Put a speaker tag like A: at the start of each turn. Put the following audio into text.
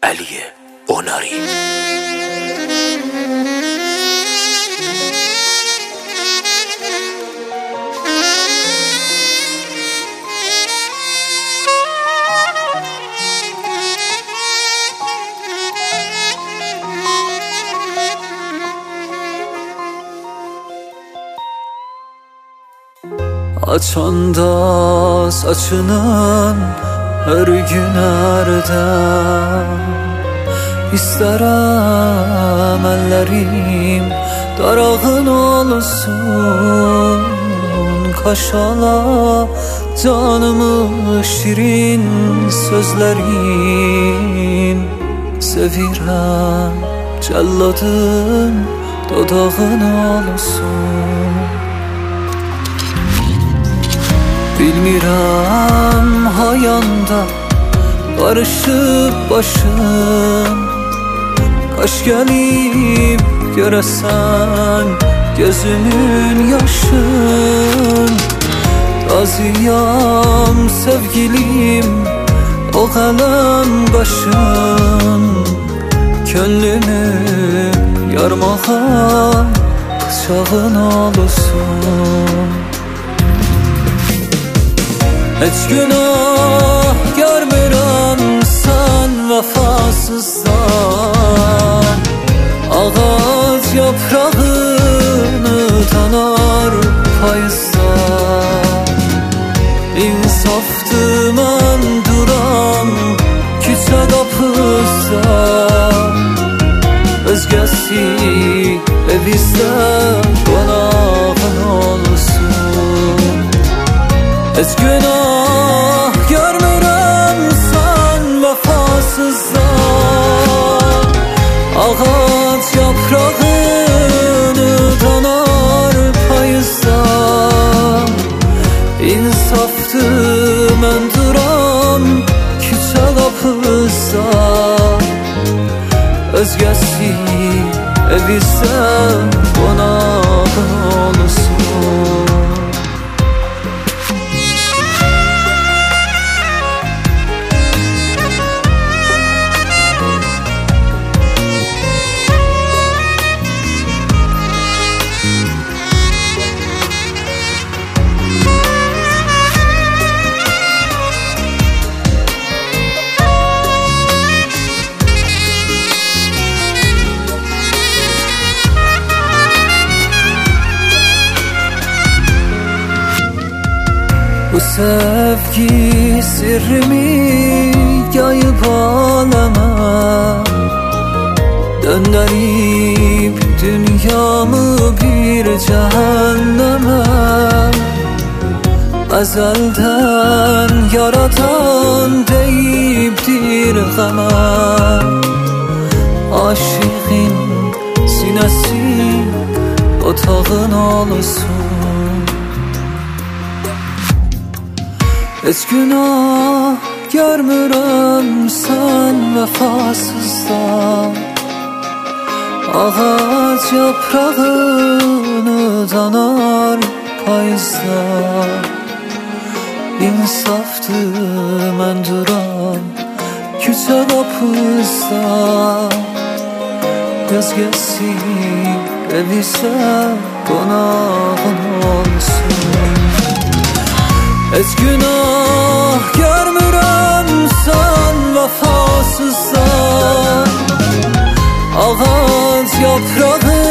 A: Əliyə Onari.
B: Açanda saçının her gün ərdən İstərəm əllərim darağın olsun. Kaşala canımı şirin sözlərin Sevirəm cəlladın dodağın olsun. Bilmirəm hayanda qarışıb başım, Qaş gəlib görəsən gözümün yaşın. Razıyam sevgilim o qələm qaşın, Könlümü yarmağa bıçağın olsun. Heç günah görmürəm sən vəfasızdan, Ağac yaprağını tanar payızdan. İnsafdır mən duram küçə qapısa, Özgəsi evizdə qonağın olsun. Heç günah görmürəm sən vəfasızdan, Ağac yaprağını tanar payızdan. İnsafdır mən duram küçə qapısa, Özgəsi evizdə qonağın olsun. Bu sevgi sirrimi yayıp aləmə, Döndərib dünyamı bir cəhənnəmə. Əzəldən yaratan deyibdir qəmə, Aşığın sinəsi otağın olsun. Heç günah görmürəm sən vəfasızdan, Ağac yaprağını tanar payızdan. İnsafdır mən duram küçə qapısa, Özgəsi evizdə qonağın olsun. Heç günah görmürəm sən vəfasızdan, Ağac yaprağı